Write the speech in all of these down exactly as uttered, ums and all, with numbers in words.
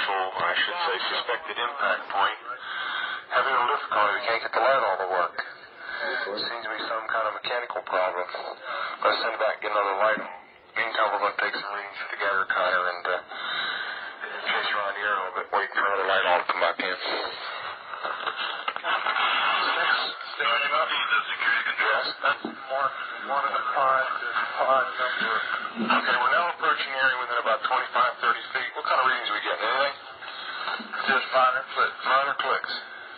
potential, I should say, suspected impact point. Having a little difficulty, we can't get the light on to work. It seems to be some kind of mechanical problem. Let's send it back and get another light on. Meantime, we're going to take some readings for the Geiger counter and uh, chase around here a little bit, waiting for another light on to come back in. Standing up. Yes. That's mark one of the five to five number. Okay, we're now approaching the area within about twenty-five, thirty feet. What kind of readings are we getting? Anything? Just minor clicks. Minor clicks.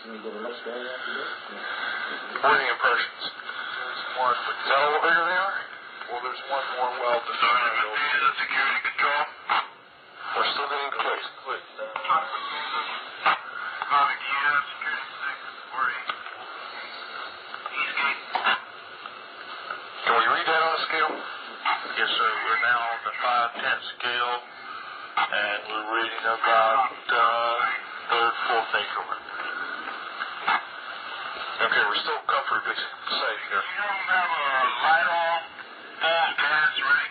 What are the impressions? There's more. Is that a little bigger they are? Well, there's one more well defined. The security control. We're still getting clicks. Clicks. Can we read that on a scale? Yes, sir. We're now on the five-tenth scale, and we're reading about uh, third, fourth increment. Okay, we're still comfortably safe here. You don't have a light on, full gas ready?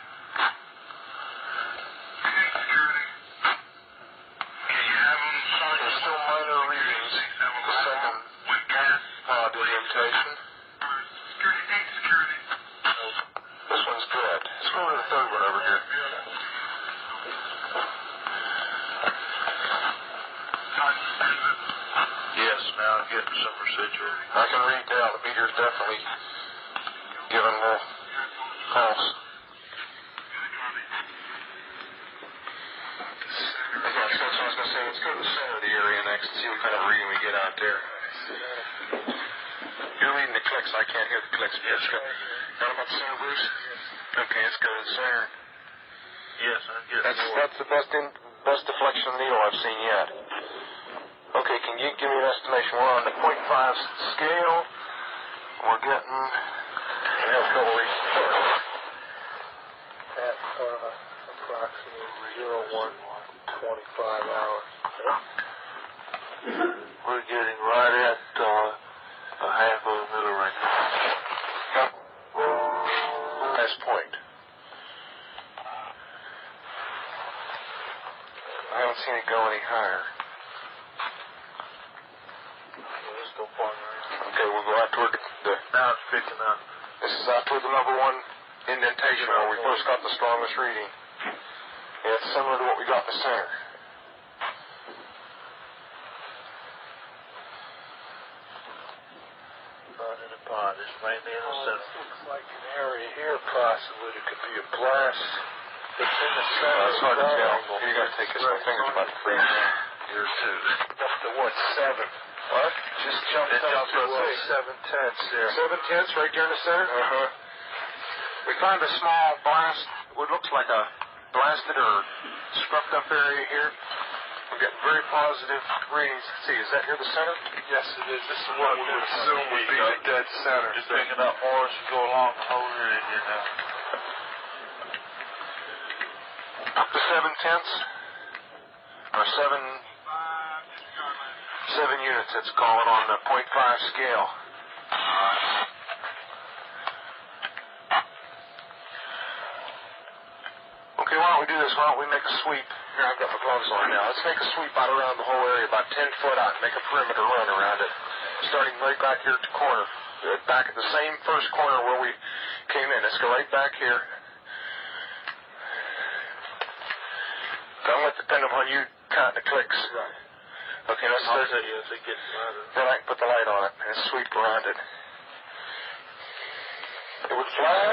Security. Can you have them? There's still minor readings. The second pod indentation. Security, security. This one's good. Let's go over to the third one over here. Yes, now I'm getting some residual. I can read down. The meter's definitely giving a little pulse. Okay, that's what I was going to say. Let's go to the center of the area next and see what kind of reading we get out there. You're reading the clicks. I can't hear the clicks. Yes, sir. Got about the center, Bruce? Okay, let's go to the center. Yes, I'm getting that's, more. That's the best, in, best deflection of the needle I've seen yet. Okay, can you give me an estimation? We're on the point five scale. We're getting... We have a couple readings. At uh, approximately zero one twenty-five hours. We're getting right at uh, a half of a middle right now. Last point. I haven't seen it go any higher. Okay, we'll go out toward the... Now it's picking up. This is out toward the number one indentation where we first got the strongest reading. Yeah, it's similar to what we got in the center. Not in a pod. This may be in the center. Looks like an area here possibly. It could be a blast. It's in the center. That's hard to tell. You got to take this. My finger's about to freeze. Yours too. Up to what, seven? What? Just jumped it up to uh, seven tenths there. Seven tenths right there in the center? Uh-huh. We found a small blast, what looks like a blasted or scrubbed up area here. We're getting very positive readings. Let's see, is that near the center? Yes, it is. This is what we would assume would be the dead center. Just picking up more as you go along the whole area here now. Up to seven tenths? Or seven... Seven units, it's calling on the point five scale. Okay, why don't we do this? Why don't we make a sweep? Here, I've got my gloves on now. Let's make a sweep out around the whole area, about ten foot out, and make a perimeter run around it. Starting right back here at the corner. Back at the same first corner where we came in. Let's go right back here. Don't let it depend upon you counting the clicks. Right. Okay, let's start it. As it gets louder. Then I can put the light on it and sweep around it. It would fly.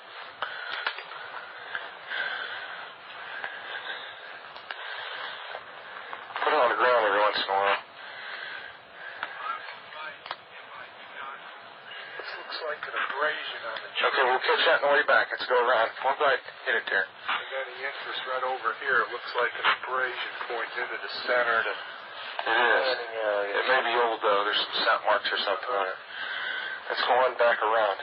Put it on the ground every once in a while. This looks like an abrasion on the tree. Okay, we'll catch that on the way back. Let's go around. One guy hit it there. And then the interest right over here. It looks like an abrasion pointing into the center. To It is. It may be old, though. There's some scent marks or something on it. Let's go on back around.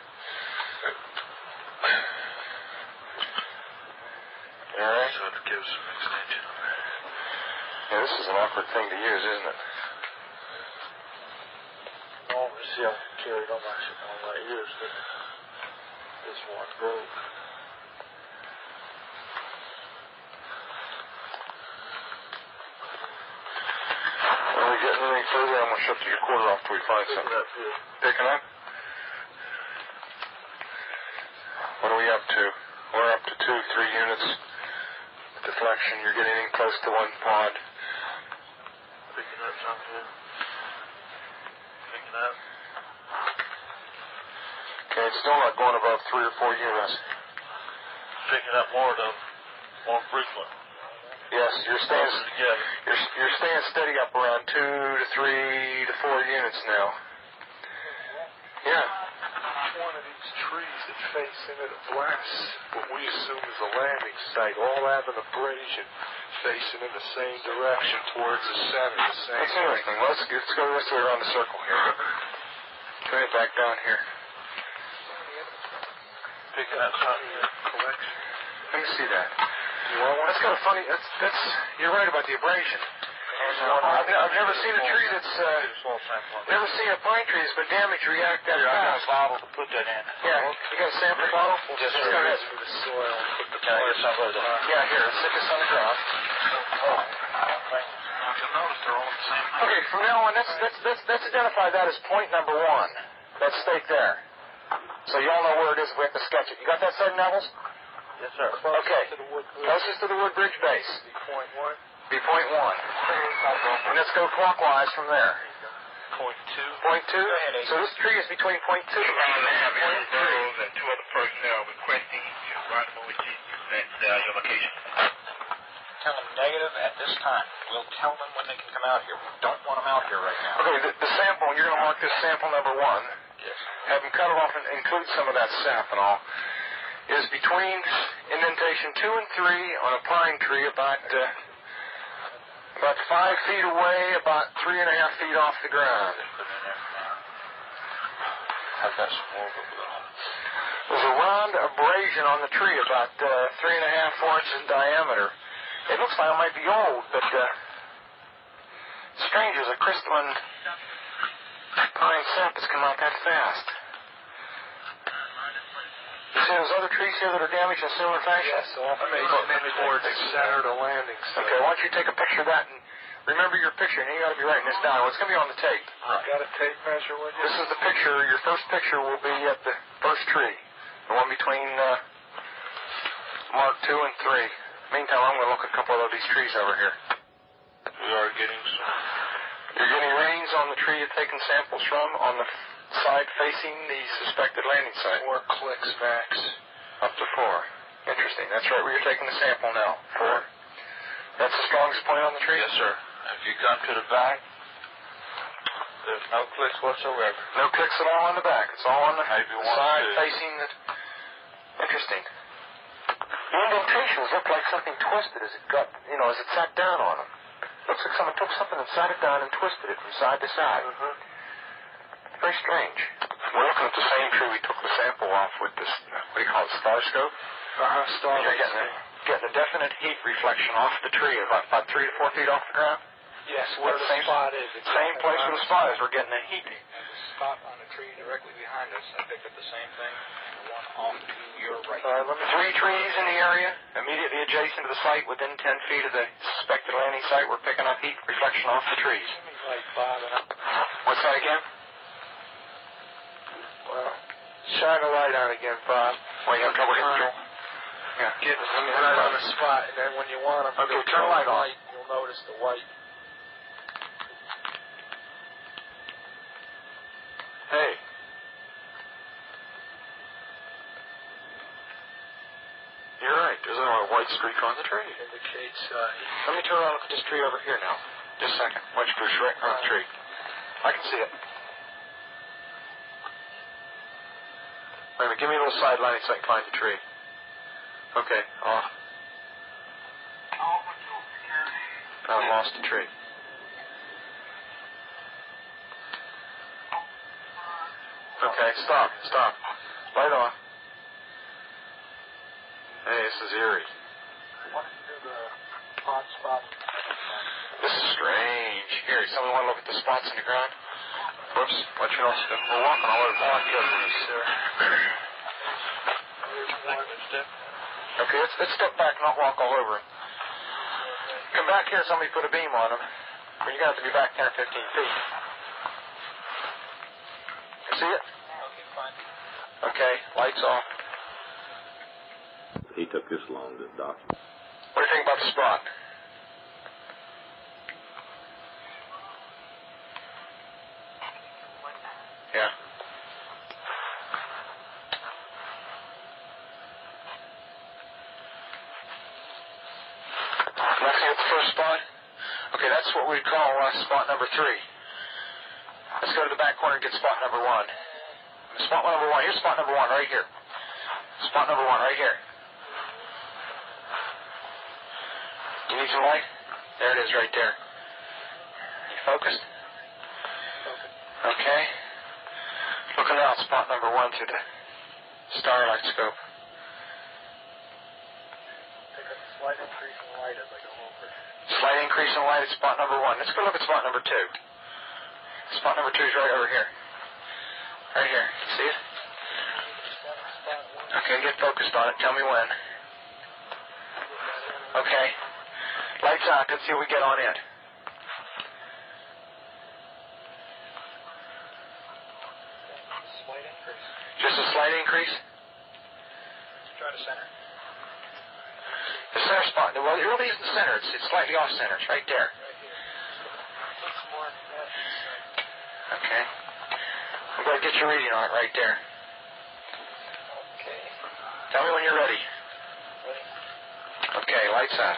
All right. So it gives some extension on that. Yeah, this is an awkward thing to use, isn't it? Oh, let me see. I carried on my, on my ears, but this one broke. getting any further, I'm going to shut the recorder off till we find something. Picking up? What are we up to? We're up to two, three units. Deflection, you're getting in close to one pod. Picking up something. Picking up. Okay, it's still not going above three or four units. Picking up more though, more frequent. Yes, you're staying, you're, you're staying steady up around two to three to four units now. Yeah. One of these trees that face into the blast, what we assume is a landing site, all have an abrasion facing in the same direction towards the center. The same That's interesting. Let's, let's go this way around the circle here. Turn it back down here. Picking up something. Collection. Let me see that. That's kind of funny. That's that's. You're right about the abrasion. I've, I've never seen a tree that's. Uh, never seen a pine tree that's been damaged react that Here, I got a fast. bottle to put that in. Yeah, you got a sample bottle? We'll just Sure. go ahead. For the soil. Put the Can I get some of that? Yeah, here. Stick this on the ground. Oh, you'll notice they're all the same. Okay, from now on, let's let's let's, let's identify that as point number one. That stake there. So you all know where it is if we have to sketch it. You got that, Sergeant Nevels? Yes, sir. Okay. To the wood bridge. Closest to the wood bridge base. Point one. Be point one. And let's go clockwise from there. Point two. Point two? So this tree is between point two and point three. And two other personnel requesting to run with you at uh, your location. Tell them negative at this time. We'll tell them when they can come out here. We don't want them out here right now. Okay, the, the sample, you're going to mark this sample number one. Yes. Have them cut it off and include some of that sap and all. Is between indentation two and three on a pine tree about uh, about five feet away, about three and a half feet off the ground. I've got some more. There's a round abrasion on the tree about uh, three and a half, four inches in diameter. It looks like it might be old, but uh, strange as a crystalline pine sap has come out that fast. You see those other trees here that are damaged in similar fashion? Yes, all facing in towards the center of the landing site. Okay, why don't you take a picture of that and remember your picture, and you got to be writing this down. It's going to be on the tape. Right. Got a tape measure with you? This is the picture. Your first picture will be at the first tree, the one between uh, Mark two and three. Meantime, I'm going to look at a couple of these trees over here. We are getting some. You're getting readings on the tree you're taking samples from on the side facing the suspected landing site. Four clicks max. Up to four. Interesting. That's right where you're taking the sample now. Four. That's the strongest point on the tree? Yes, sir. If you come to the back, there's no clicks whatsoever. No clicks at all on the back. It's all on the Maybe one side or two. facing the... Interesting. The indentations look like something twisted as it got, you know, as it sat down on them. Looks like someone took something and sat it down and twisted it from side to side. Mm-hmm. Very strange. We're looking at the same tree we took the sample off with this, uh, what do you call it, star scope? Uh-huh, star You're getting a, getting a definite heat reflection off the tree, about, about three to four feet off the ground. Yes, where the Same- spot is. Same place where the spot is. We're getting a heat. And the spot on the tree directly behind us, I picked up the same thing. The one off to your right. Uh, let me Three trees in the area, immediately adjacent to the site, within ten feet of the suspected landing site. We're picking up heat reflection off the trees. like Bob and I. What's that again? Well, shine a light on again, Bob. Well, you have trouble getting through? Yeah. Get them right on the spot, and then when you want them, Okay, turn the light on. You'll notice the white. Hey. You're right. There's a white streak on the tree. Indicates uh, Let me turn around and look at this tree over here now. Just a second. White streak right on the tree. I can see it. Wait a minute. Give me a little side line so I can find the tree. Okay. Off. I lost the tree. Okay, stop, stop. Light on. Hey, this is eerie. what is the hot spot? This is strange. Here, someone want to look at the spots in the ground? Whoops. What you know? We're walking all over the park, sir. Okay, let's, let's step back and not walk all over. Come back here, somebody put a beam on them. Well, you're going to have to be back ten or fifteen feet. You see it? Okay, fine. Okay, lights off. He took this long to document. What do you think about the spot? Yeah. Looking at the first spot? Okay, that's what we call uh, spot number three. Let's go to the back corner and get spot number one. Spot number one. Here's spot number one right here. Spot number one right here. You need some light? There it is right there. You focused? Okay. Looking out spot number one through the starlight scope. Take a slight increase in light as I go over. Slight increase in light at spot number one. Let's go look at spot number two. Spot number two is right over here. Right here. You see it? Okay, get focused on it. Tell me when. Okay. Lights out. Let's see what we get on in. Slight increase. Just a slight increase? Try to center. The center spot. Well, it really isn't center. It's, it's slightly off center. It's right there. Right here. It's more than that. Okay. I'm going to get your reading on it right there. Okay. Tell me when you're ready. Ready. Okay, lights out.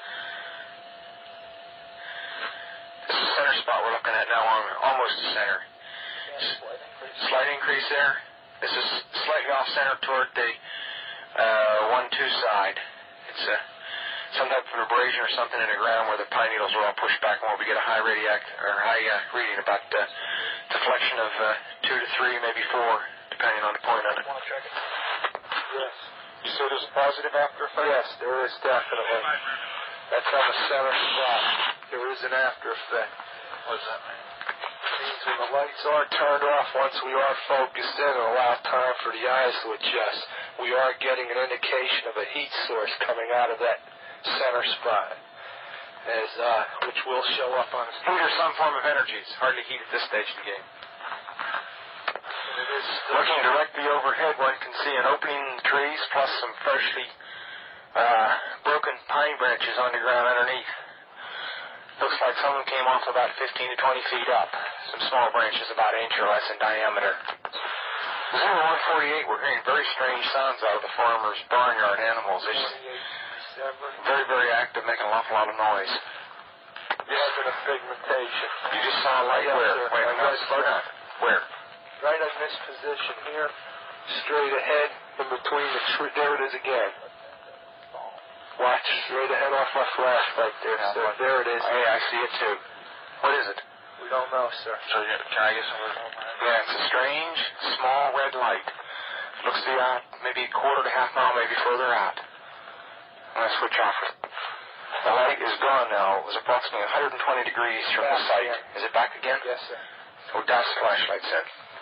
This is the center spot we're looking at now, almost the center. Yeah, slight increase. Slight increase there. This is slightly off center toward the uh, one two side. It's a, some type of abrasion or something in the ground where the pine needles are all pushed back, and where we get a high radiac or high uh, reading about uh, deflection of uh, two to three, maybe four, depending on the point on it. Want to check it? Yes. So there's a positive after effect? Yes, there is definitely. That's on the center spot. There is an after effect. What does that mean? It means when the lights are turned off, once we are focused in and allow time for the eyes to adjust, we are getting an indication of a heat source coming out of that center spot, as uh, which will show up on a Heat or some form of energy. It's hardly heat at this stage of the game. And it is Looking directly overhead, one can see an opening in the trees plus some freshly uh, broken pine branches on the ground underneath. Looks like someone came off about fifteen to twenty feet up. Some small branches about an inch or less in diameter. zero one forty-eight, we're hearing very strange sounds out of the farmer's barnyard animals. It's December. very, very active, making an awful lot of noise. Yes, and a pigmentation. You just saw a light Yes, where? sir. Wait, I no, guess slow so. down. Where? Right in this position here, straight ahead, in between the tree. There it is again. Watch, straight ahead off my flashlight there, Yeah, sir. what- There it is. Hey, I see it too. What is it? We don't know, sir. So you, can I get some of this? Yeah, it's a strange, small red light. Looks to be out maybe a quarter to half mile, maybe further out. I'm going to switch off. The light is gone now. It was approximately one hundred twenty degrees from the Back site. again. Is it back again? Yes, sir. Oh, douse the flashlight, sir.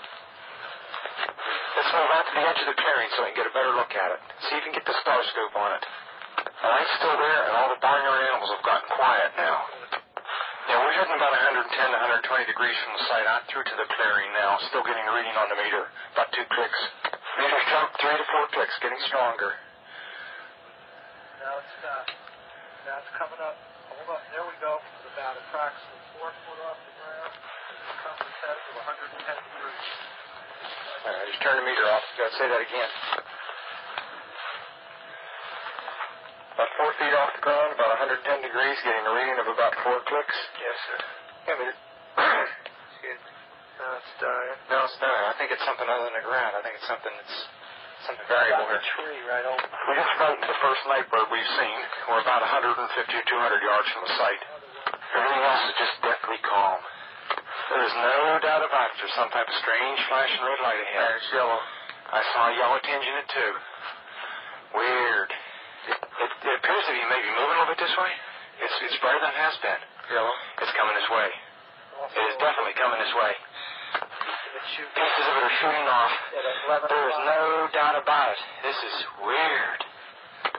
Let's move out to the edge of the clearing so we can get a better look at it. See if you can get the star scope on it. The light's still there, and all the barnyard animals have gotten quiet now. Yeah, we're heading about one hundred ten to one hundred twenty degrees from the site out through to the clearing now. Still getting a reading on the meter. About two clicks. Meter's jumped three to four clicks, getting stronger. Now it's not. Now it's coming up. Hold on. There we go. It's about approximately four foot off the ground. It comes to test of one hundred ten degrees. All right, just turn the meter off. You gotta say that again. About four feet off the ground, about one hundred ten degrees, getting a reading of about four clicks. Yes, sir. Yeah, but it, Excuse me. Now it's dying. no, it's not. I think it's something other than the ground. I think it's something that's something variable About here. the tree right over. We just frightened the first night bird we've seen. We're about one hundred fifty or two hundred yards from the site. Everything else is just deathly calm. There is no doubt about it. There's some type of strange flashing red light ahead. It's yellow. I saw a yellow tinge in it too. Weird. It, it, it appears to be maybe moving a little bit this way. It's it's brighter than it has been. Yellow. It's coming this way. It is definitely coming this way. It's shooting. Pieces of it are shooting off. At eleven There is o'clock. no doubt about it. This is weird.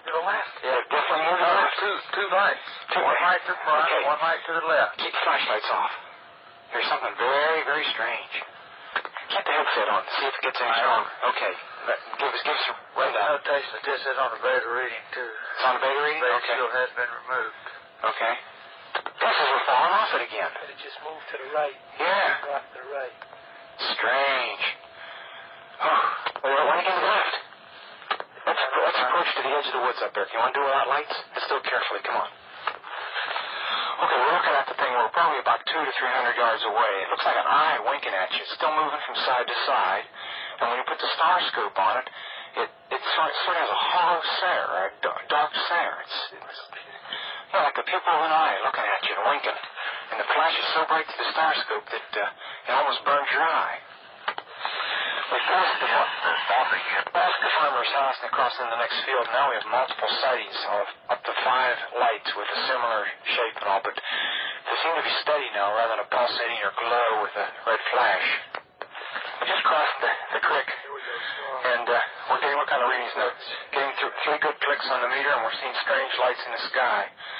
to the left. Yeah, definitely moved to the left. Two, two lights. Two one lights. light to the front, Okay. one light to the left. Keep the flashlights off. There's something very, very strange. Get the headset on. See if it gets any stronger. Okay. Let, give us, give us a rundown. Notation that this is on the beta reading, too. It's on the beta reading? The Okay. shield has been removed. Okay. This is we're falling off it again. But it just moved to the right. Yeah. Rock to the right. Strange. Oh, well, why don't you go to the left? Let's, let's approach to the edge of the woods up there. You want to do it without lights? Let's do it carefully. Come on. Okay, we're looking at the thing. We're probably about two to three hundred yards away. It looks like an eye winking at you. It's still moving from side to side. And when you put the star scope on it, it, it sort, of, sort of has a hollow center, a dark, dark center. It's, it's you know, like the pupil of an eye looking at you and winking. And the flash is so bright through the star scope that uh, it almost burns your eye. We passed the, passed the farmer's house and across in the next field. Now we have multiple sightings of up to five lights with a similar shape and all, but they seem to be steady now rather than a pulsating or glow with a red flash. We just crossed the, the creek, and uh, we're getting what kind of readings now? Getting through three good clicks on the meter, and we're seeing strange lights in the sky.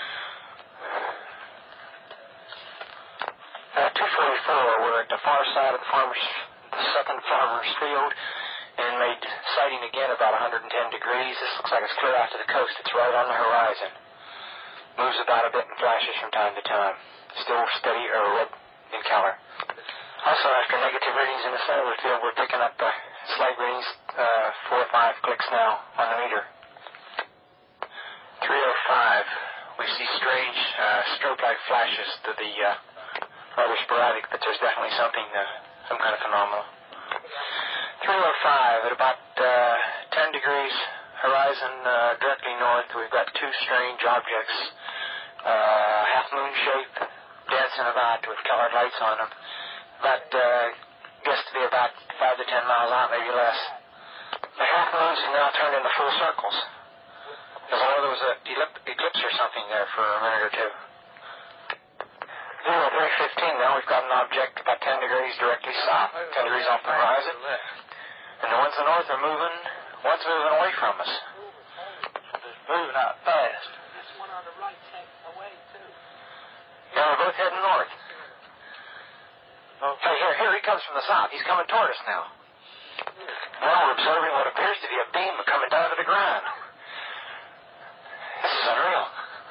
Uh, two forty-four, we're at the far side of the farmer's, the second farmer's field, and made sighting again about one hundred ten degrees. This looks like it's clear out to the coast. It's right on the horizon. Moves about a bit and flashes from time to time. Still steady or red in color. Also, after negative readings in the center of the field, we're picking up uh, slight readings, uh, four or five clicks now on the meter. three oh five, we see strange uh, strobe-like flashes to the uh, rather sporadic, but there's definitely something, uh, some kind of phenomenon. three oh five, at about uh, ten degrees horizon uh, directly north, we've got two strange objects, uh, half-moon shape, dancing about with colored lights on them. About, uh, guessed to be about five to ten miles out, maybe less. The half-moons have now turned into full circles. As though there was an eclipse or something there for a minute or two. zero three fifteen now, we've got an object about ten degrees directly south, ten degrees off the horizon. And the ones to the north are moving, one's moving away from us. It's moving out fast. This one on the right's heading away, too. Yeah, we're both heading north. Okay. Hey, here, here he comes from the south. He's coming toward us now. Now we're observing what appears to be a beam coming down to the ground. This is unreal.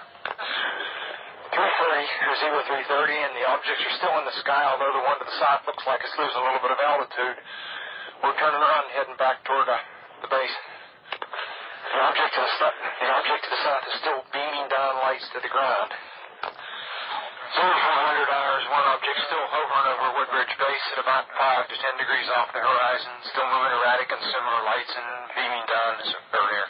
three thirty, or zero three thirty, and the objects are still in the sky, although the one to the south looks like it's losing a little bit of altitude. We're turning around and heading back toward uh, the base. The object to the south, the object to the south is still beaming down lights to the ground. zero four hundred hours, one object still hovering over Woodbridge Base at about five to ten degrees off the horizon, still moving erratic and similar lights and beaming down earlier.